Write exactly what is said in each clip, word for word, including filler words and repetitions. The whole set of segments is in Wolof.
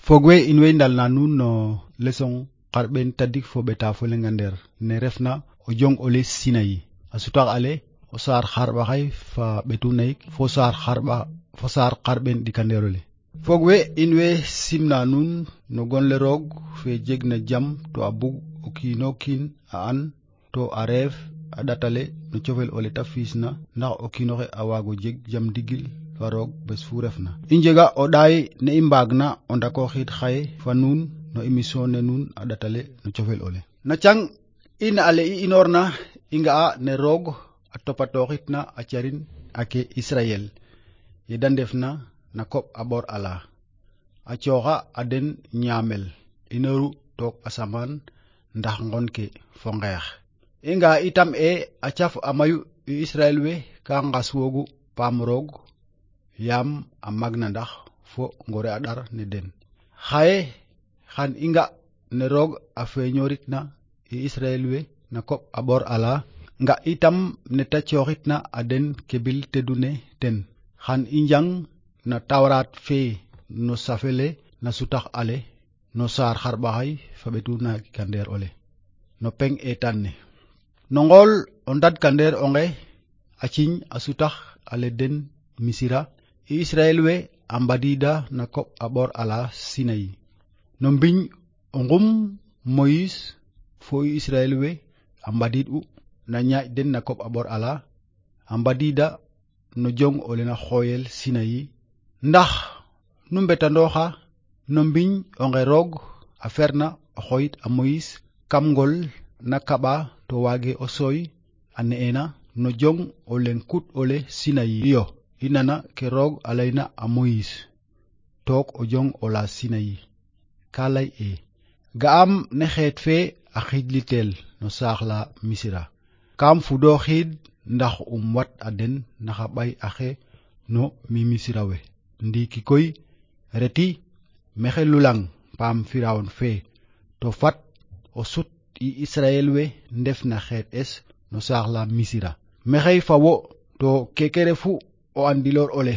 fogwe inwe ndal na nun no leçon qarben tadik fo beta fo lengander ne refna o jong ole Sinayi asutar ale o sar kharba hay fa betu naik fo sar kharba fo sar qarben dikanderole fogwe inwe simna nun no gonle rog fe jegna jam to abug o kino kin a an to arev adatale no cofel ole tafisna ndax o kino xe awago jeg jam digil farog bes fu refna injega o day ne imbagna o ndako xit xaye fa nun no émission ne nun adatale no cofel ole na cang in ale i inorna inga a ne rog a topatoxitna a carin ake Israel yedan defna na kop abor ala a coxa a den ñamel inoru tok asaman ndax ngon ke fo ngeex inga itam e a caf a mayu i Israel we ka ngas wogu pam rog yam a magna ndax fo ngore a dar ne den xaye xan inga ne rog a feñoritna i Israel we na kop abor ala nga itam ne ta coxitna a den kebil tedune ten xan i njang na tawrat fe no safele na sutax ale no sar xarbaxay fa betu na kander ole no peng etan ne no ngol o ndad kander onge a ciñ a sutax ale den misira i Israel we a mbadida na kop abor ala Sinayi no mbiñ o ngum Moïse fo i Israel we a mbadid u na ñaaj den na kop abor ala a mbadida no jong ole na xoyel Sinayi ndax nu mbetandoxa no mbiñ onge rog a ferna o xoyit a Moïse kam ngol na kaba to wage o soy a ne'ena no jong ole kut ole Sinayi iyo inana ke rog alayna a Moïse tok o jong ola Sinayi ka lay e ga'am ne xeet fe a xijlitel no saaxla misira kam fudo xid ndax um wat a den naxa bay axe no mi misira we ndiki koy reti mexe lulang pam firawon fe to fat o sut i Israel we ndef na xeet es no saaxla misira mexey fa wo to keke refu o andilor ole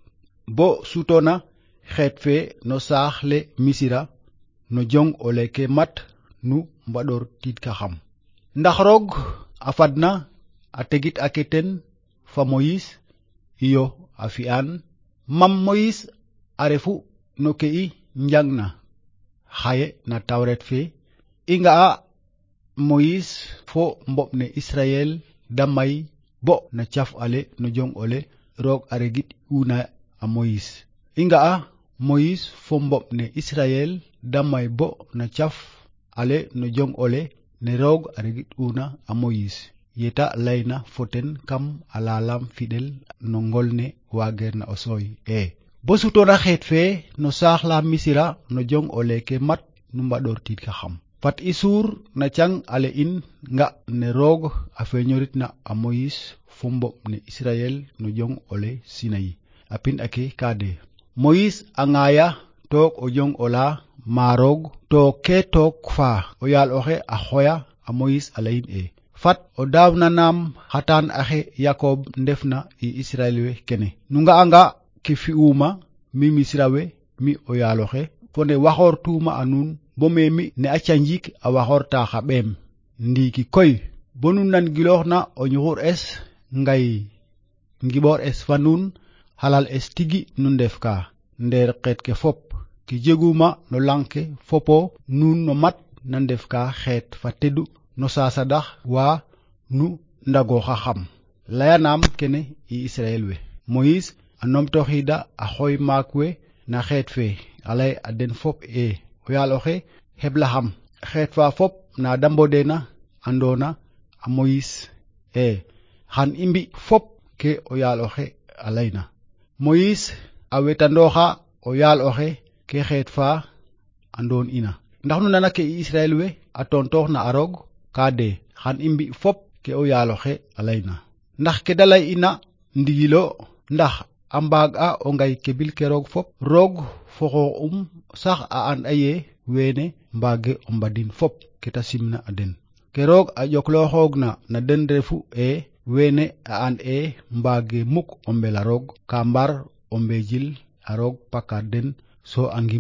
bo sutona xeet fe no saaxle misira no jong ole ke mat nu mbador tiid ka xam ndax rog a fadna a tegit ake ten fa Moïse iyo a fi'an mam Moïse a refu no ke i njangna xaye na tawret fe i nga'a Moïse fo mboɓ ne Israel da may bo na caf ale no jong ole rog a regit una a Moïse i nga'a Moïse fo mboɓ ne Israel da may bo na caf ale no jong ole ne rog a regit una a Moïse yeta layna foten kam alalam fidel no ngol ne wagerna o soy e bo sutona xeet fe no saaxla misira no jong ole ke mat nu mbador tiid ka xam fat i suur na cang ale in nga ne rog a feñoritna a Moïse fo mboɓ ne Israel no jong ole Sinayi a pin ake kade Moïse a ngaya took o jong ola ma rog to ke took fa o yaal oxe a xoya a Moïse a layin e fat o daawna naam xatan axe Yakob ndefna i Israel we kene nu nga'anga ke fi'uma mi misira we mi o yaaloxe fo ne waxortuma a nuun bo me mi ne a canjik a waxorta xa ɓeem ndiiki koy bo nu nan gilooxna o ñuxur es ngay ngiɓor es fa nuun halal es tigi nu ndef ka ndeer xeet ke fop ki jeguma no lang ke fopo nuun no mat na ndef ka xeet fa tedu no sasadax wa nu ndagoxa xam layanam kene i Israel we Moïse a nomtoxida a xoy maak we na xeet fe a lay a den fop e o yaal oxe xeblaxam xeet fa fop na da mbodena andona a Moïse e xan i mbi fop ke o yaal oxe a layna Moïse a wetandoxa o yaal oxe ke xeet fa andon ina ndax nu nana ke i Israel we a tontox na a rog ka de xan i mbi fop ke o yaal oxe a layna ndax ke da lay ina ndigilo ndax a mbaag a o ngay kebil ke roog fop roog fo xoox um sax a an a ye wene mbaage o mbadin fop ke ta simna a den ke roog a ƴoklooxoogna na den refu e wene a an e mbaage muk o mbela roog ka mbar o mbejil a roog pakar den so a ngim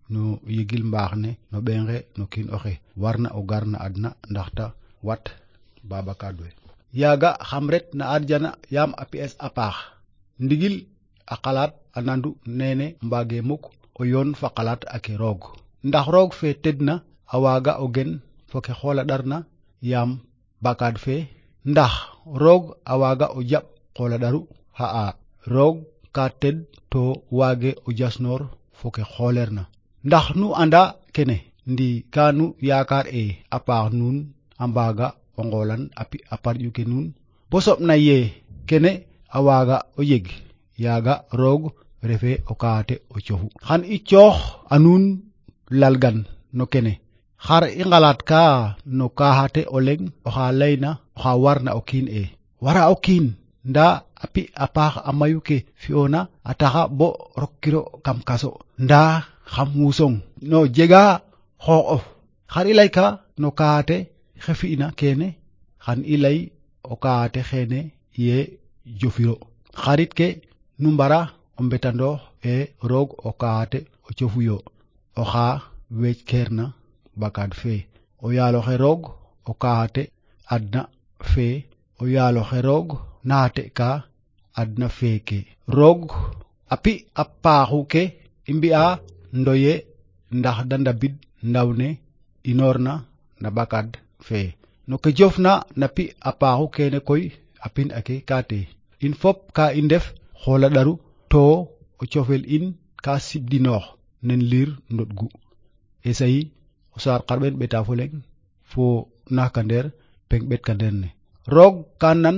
no yegil mbaax ne no ɓenge no kiin oxe warna o gar na adna ndaxta wat babakad we yaaga xam ret na arjana yaam a pi'es a paax ndigil a xalaat a nandu nene mbaage mukk o yoon fa xalaat ake roog ndax roog fe tedna a waaga o gen fo ke xoola ɗarna yaam bakad fe ndax roog a waaga o jaɓ xoola ɗaru xa'a roog ka ted to waage o jasnoor fo ke xooleerna ndax nu anda kene ndi kanu yaakaar e a paax nuun a mbaaga o ngoolan a pi a parƴu ke nuun bo soɓna ye kene a waaga o jeg yaaga roog refe o kaate o cofu xan i coox a nuun lalgan no kene xar i ngalaat ka no kaxate o leŋ oxa layna oxa warna o kiin e wara o kiin nda a pi a paax a mayu ke fi'oona a taxa bo rokkiro kam kaso nda xam wusong no jega xooxof xar i layka no kaxate xe fi'na kene xan i lay o kaxate xeene ye jofiro xarit ke nu mbara o mbetandoox e roog o kaxate o cofuyo oxa weeckeerna bakad fe o yaaloxe roog o kaxate adna fe o yaaloxe roog naate ka adna feeke roog a pi a paaxu ke i mbi'a ndoye ndax da ndabid ndaw ne inoorna na bakad fe no ke jofna na pi a paaxu kene koy a pin ake kaate in fop ka i ndef xoola ɗaru to o cofel in ka sibdinoox nen liir ndoɗgu esayi o saar xarɓen ɓeta fo leŋ fo naxkandeer peng ɓet kandeer ne roog ka nan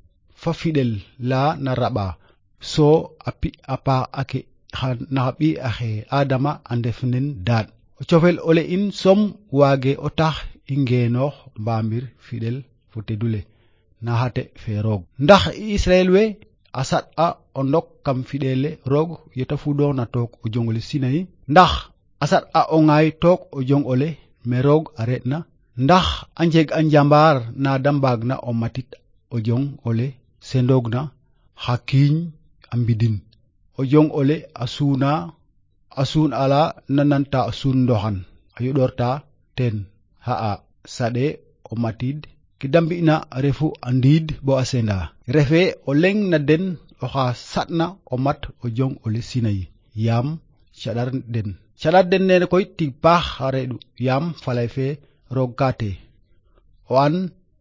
fa fiɗel la na raɓa so a pi a paax ake naxa ɓi axe adama a ndef nen daaɗ o cofel ole in som waage o tax i ngeenoox mbamir fiɗel fo tedule na xate fe roog ndax Israel we a saɗ a o ndok kam fiɗele roog yeta fuɗoona took o jongole Sinayi ndax a saɗ a o ŋaay took o jong ole me roog a reɗna ndax a njeg a njambaar na da mbaagna o matit o jong ole sendoogna xa kiiñ a mbidin o jong ole a suuna a suun ala na nanta a suun ndoxan a yoɗorta teen xa'a saɗe o matiid ke da mbi'na refu a ndiid bo a senda refe o leŋ na den oxa saɗna o mat o jong ole Sinayi yaam caɗar den caɗar den nene koy tig paax a reɗu yaam falay fe roog kaate o an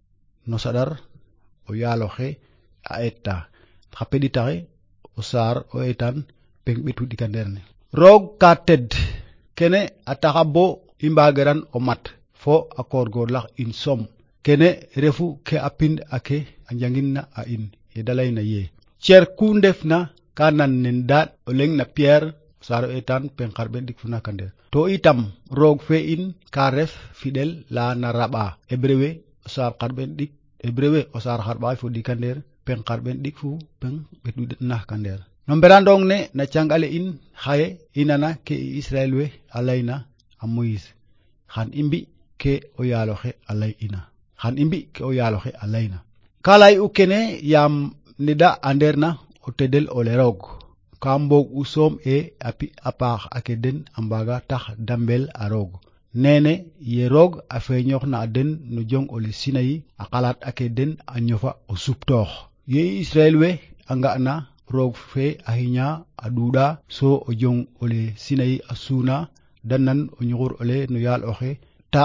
no saɗar o yaaloxe a eeta xa peɗitaxe o saar o eetan peng ɓetu ɗikandeer ne roog ka ted kene a taxa bo i mbaageran o mat fo a koorgoorlax in som kene refu ke a pind ake a njangin na a in ye da layna ye cer ku ndefna ka nan nen daaɗ o leŋ na Pierre o saar o eetan peng xarɓen ɗik fo naxkandeer to itam roog fe in ka ref fiɗel la na raɓa Hébreu we o saar xarɓen ɗik Hébreu we o saar xarɓaxay fo ɗikandeer peng xarɓen ɗik fu peng ɓetu naxkandeer no mberandong ne na cangale in xaye i nana ke Israel we a layna a Moïse xan i mbi ke o yaaloxe a lay ina xan i mbi ke o yaaloxe a layna ka lay u kene yaam ne da anderna o tedel ole roog ka mboog u soom e a pi a paax ake den a mbaaga tax da mbel a roog nene ye roog a feeñoox na a den no jong ole Sinayi a xalaat ake den a ñofa o suptoox ye Israel we a nga'na roog fe a xiña a ɗuuɗa so o jong ole Sinayi a suuna da nan o ñuxur ole no yaal oxe ta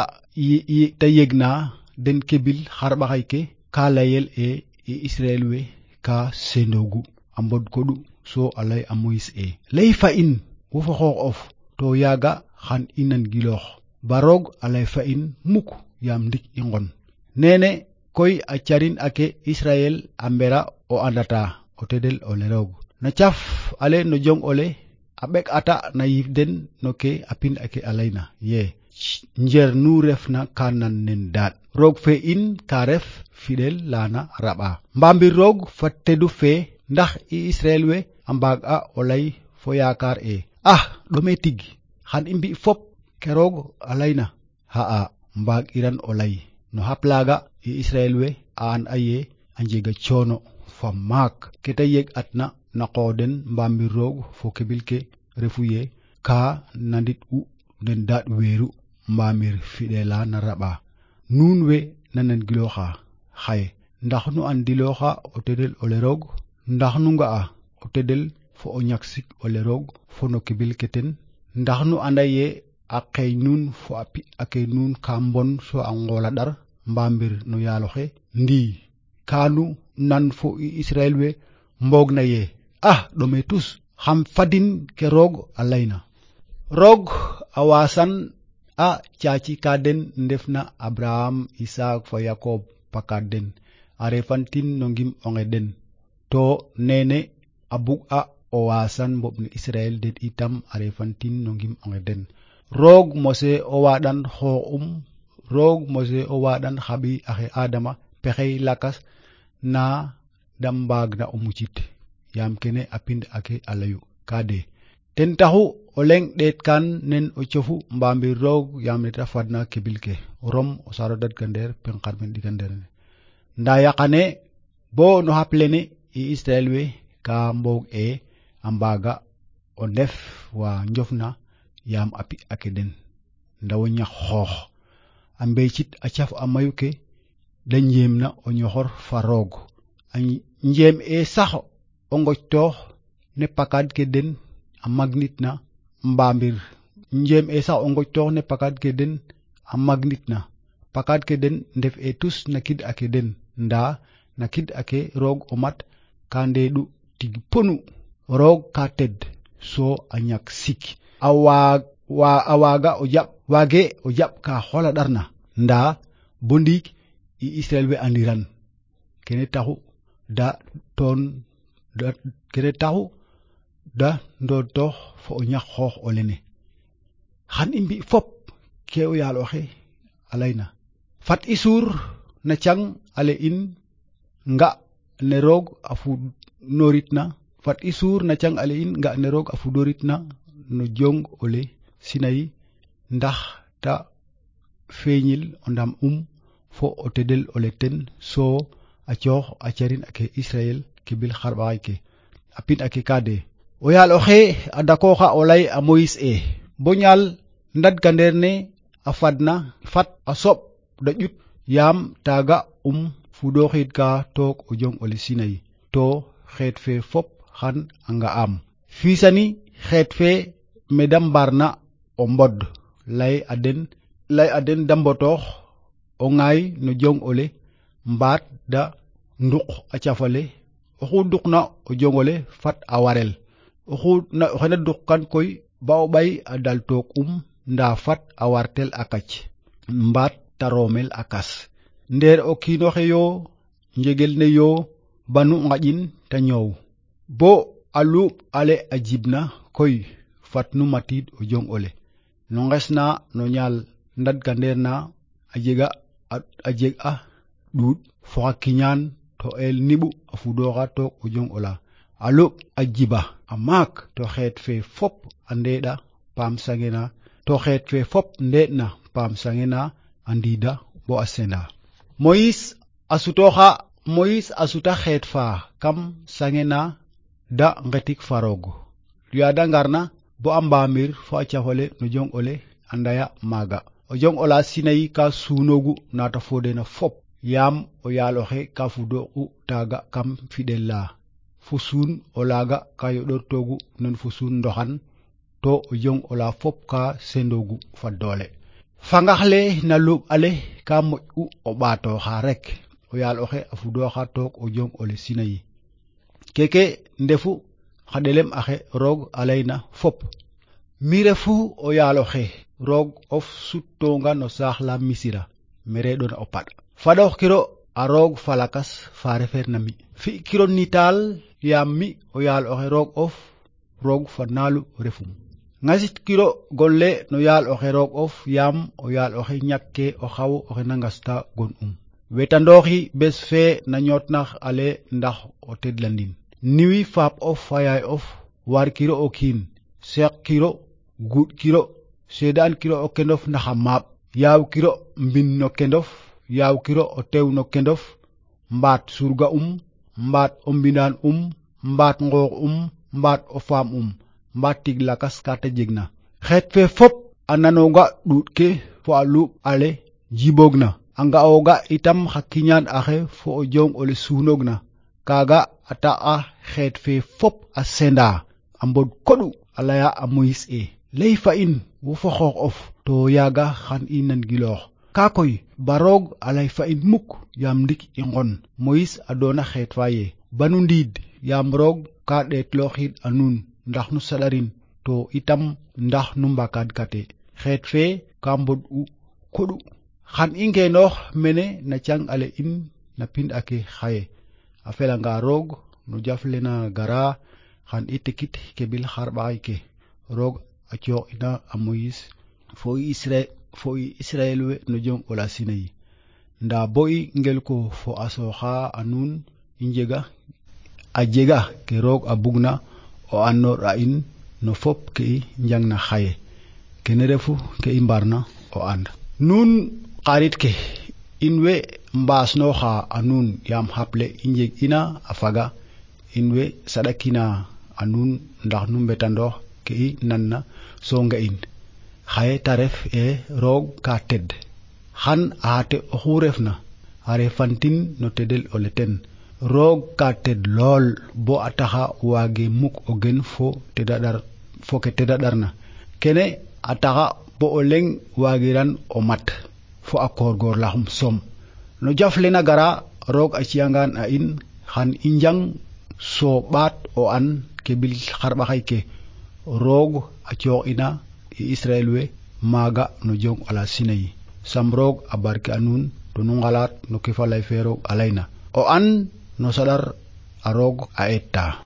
ta yegna den kebil xarɓaxay ke ka layel e Israel we ka sendoogu a mbod koɗu so a lay a Moïse e lay fa in wo fo xoox of to yaaga xan i nan giloox ba roog a lay fa in mukk yaam ndik i ngon nene koy a carin ake Israel a mbera o andata o tedel ole roog na caf ale no jong ole a ɓek ata na yiif den no ke a pin ake a layna ye njer nu refna ka nan nen daaɗ roog fe in ka ref fiɗel lana raɓa mbambir roog fa tedu fe ndax i Israel we a mbaag a o lay fo yaakaar e ah ɗome tig xan i mbi fop ke roog a layna xa'a mbaag iran o lay no xap laaga i Israel we a an a ye a njega coono fa maak ke ta yeg atna na qoox den mbambir roog fo kebil ke refu ye ka nandit u den daat weeru mbamir fidela na raba nun we nanan giloxa xaye ndax nu an diloxa o tedel ole roog ndax nu nga'a o tedel fo o ñaksik ole roog fo no kibil keten ndax nu anda ye a qeeñ nun fo a pi ake nun ka mbon so a ngola dar mbamir no yaaloxe ndi kanu nan fo i Israel we mbog na ye ah ɗome tus xam fadin ke roog a layna roog a wasan a caaci ka den ndefna Abraham Isaac fo Yakob pakat den a refantin no ngim onge den to nene a bug a o wasan mboɓ ne Israel den itam a refantin no ngim onge den roog mose o waɗan xoox um roog mose o waɗan xaɓi axe Adama pexey lakas na da mbaag na o mucit yaam kene a pind ake a layu ka de ten taxu o leng ɗeet kan nen o cofu mbamir roog yaam neta fadna kebil ke rom o saro dadgander pen xarɓen ɗigander ne nda yaqane bo no xap lene i Israel we ka mboog e a mbaaga o ndef wa njofna yaam a pi ake den ndawo ñax xoox a mbecit a caf a mayu ke da njeem na o ñoxor fa roog a njeem e sax o ngojtoox ne pakad ke den a magnit na mbamir njeem e sax o ngojtoox ne pakad ke den a magnit na pakad ke den ndef e tus na kid ake den nda na kid ake roog o mat ka ndeeɗu tig ponu roog ka ted so a ñak sik a waag wa a waaga o jaɓ waage o jaɓ ka xola ɗarna nda bo ndiik i Israel we andiran kene taxu da toon da kene taxu da ndotoox fo o ñax xoox o lene xan i mbi fop ke o yaal oxe a layna fat i suur na cang ale in nga ne roog a fudorit na fat i suur na cang ale in nga ne roog a fudorit na no jong ole Sinayi ndax ta feeñil o ndam um fo o tedel ole ten so a coox a carin ake Israel kebil xarɓaxay ke a pin ake kade o yaal oxe a dakooxa o lay a Moïse e bo ñaal ndadgander ne a fadna fat a soɓ da ƴut yaam taaga um fuɗoxiid ka took o jong ole Sinayi to xeet fe fop xan a nga'am fiisani xeet fe meda mbarna o mbod lay a den lay a den da mbotoox o ŋaay no jong ole mbaat da nduq a cafale oxu duqna o jongole fat a warel oxu na oxena duqkan koy ba o ɓay a dal took um nda fat a wartel a kac mbaat ta roomel a kas ndeer o kiinoxe yo njegel ne yo banu ngaƴin ta ñoow bo a luuɓ ale a jibna koy fat nu matiid o jong ole no ngesna no ñaal ndadgander na a jega a jeg a ɗuuɗ fo xa kiñaan to el niɓu a fuɗoxa took o jong ola a luɓ a jiba a maak to xeet fe fop a ndeeɗa paam sangena to xeet fe fop ndeeɗna paam sangena a ndiida bo a senda Moïse a sutooxa Moïse a suta xeet fa kam sangena da ngetik fa roog yaada ngarna bo a mbamir fo a cafale no jong ole a ndaya maaga o jong ola Sinayi ka suunoogu naata fodena fop yaam o yaal oxe ka fuɗoxu taaga kam fiɗel la fo suun o laaga ka yoɗortoogu non fo suun ndoxan to o jong ola fop ka sendoogu fa doole fangax le na luuɓ ale ka moƴ'u o ɓaatooxa rek o yaal oxe a fuɗoxa took o jong ole Sinayi keke ndefu xa ɗelem axe roog a layna fop mi refu o yaal oxe roog of suttonga no saax la Misira me reɗona o paɗ faɗox kiro a roog falakas fa refeer na mi fi kiro nitaal yaam mi o yaal oxe roog of roog fa naalu refum ŋasit kiro golle no yaal oxe roog of yaam o yaal oxe ñakke o xaw oxe na ngasta gon um wetandooxi bes fe na ñootnax ale ndax o tedlandin niwi faap of fa yaay of war kiro o kiin seeq kiro guuɗ kiro seedaan kiro o kendof ndax a maaɓ yaaw kiro mbin no kendof yaaw kiro o tew no kendof mbaat surga um mbaat o mbindaan um mbaat ngoox um mbaat o faam um mbaat tig lakas ka ta jegna xeet fe fop a nanonga ɗuuɗ ke fo a luɓ ale jiboogna a nga'ooga itam xa kiñaan axe fo o jong ole suunoogna kaaga a taxa xeet fe fop a senda a mbod koɗu a laya a Moyis e ley fa in wo fo xoox of to yaaga xan i nangiloox kaa koy ba roog a lay fa in mukk yaam ndik i ngon Moyis a doona xeet fa ye banu ndiid yaam roog ka ɗeetlooxid a nuun ndax nu saɗarin to itam ndax nu mbakaad kate xeet fe ka mbod u koɗu xan i ngeenoox mene na cang ale in na pin ake xaye a felanga roog no jaf lena gara xan i tekit keɓil xarɓaxay ke roog a coox ina a Moyis fo i Israel fo i Israel we no jong ola Sinayi nda bo i ngel ko fo a sooxa a nuun i njega a jega ke roog a bugna o andoor a in no fop ke i njangna xaye kene refu ke i mbarna o and nuun xarit ke in we mbaasnooxa a nuun yaam xaple i njeg ina a faga in we saɗakina a nuun ndax nu mbetandoox ke i nanna so nga'in xaye ta ref e roog ka ted xan a xate oxu refna a refantin no tedel ole ten roog ka ted lool bo a taxa waage muk o gen fo teda ɗar fo ke teda ɗarna kene a taxa bo o leŋ waagiran o mat fo a koorgoorlaxum som no jaf lena gara roog a ci'angaan a in xan i njang so ɓaat o an ke ɓil xarɓaxay ke roog a coox ina i Israel we maaga no jong ola Sinayi sam roog a barke a nuun to nu ngalaat no ke fa lay fe roog a layna o an no saɗar a roog a eeta